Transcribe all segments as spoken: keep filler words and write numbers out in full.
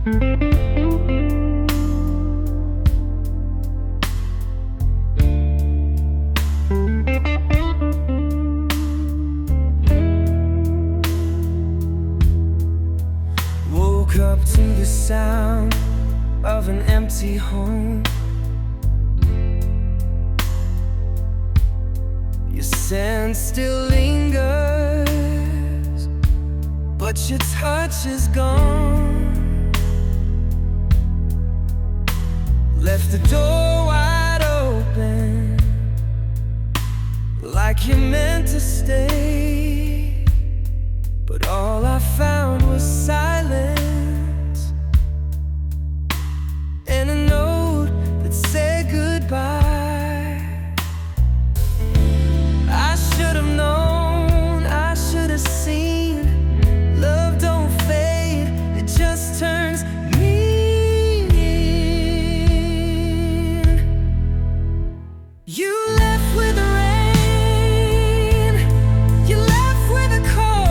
Woke up to the sound of an empty home. Your scent still lingers, but your touch is gone. Left the door wide open, like you meant to stay, but all I found was silence and a note that said goodbye. I should have known, I should have seen. Love don't fade, it just turns mean. You left with the rain, you left with the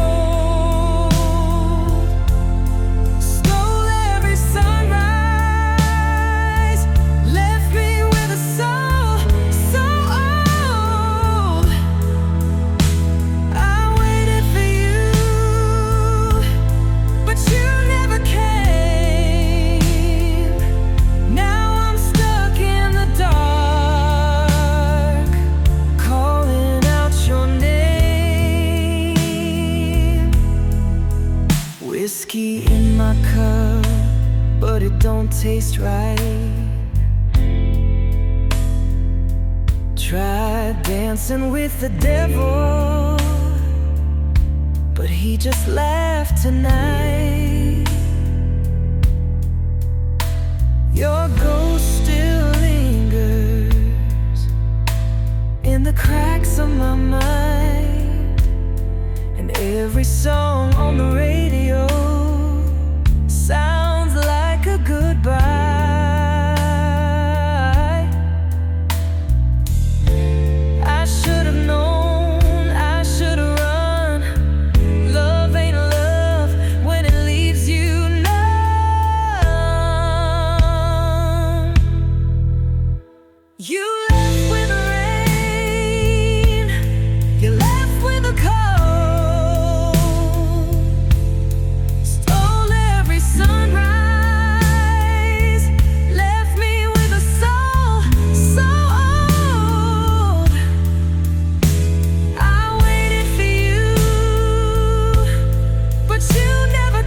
cold, stole every sunrise, left me with a soul so old. I waited for you, but you never came. Now I'm stuck in the dark, calling out your name. Whiskey in my cup, but it don't taste right. Tried dancing with the devil, but he just laughed tonight. Your ghost still lingers in the cracks of my mind, and every song on the radio sounds like a goodbye. I should have known, I should have run. Love ain't love when it leaves you numb. You left with the rain, you left with the cold, stole every sunrise, left me with a soul so old. I waited for you, but you never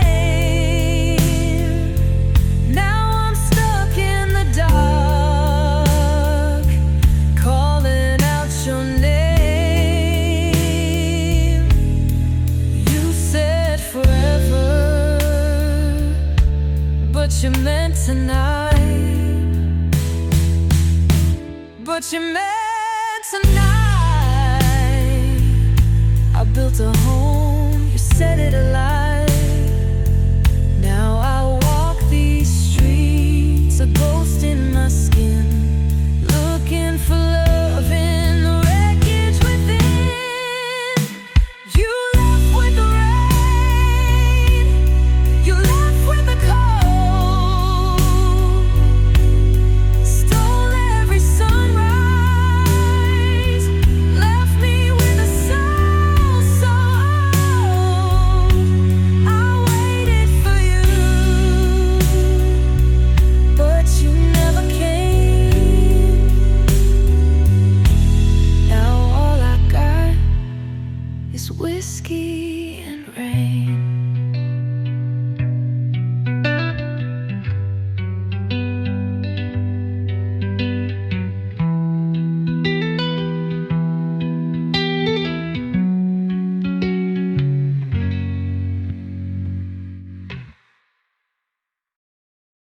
came. Now I'm stuck in the dark, calling out your name. You said forever, but you meant tonight. But you meant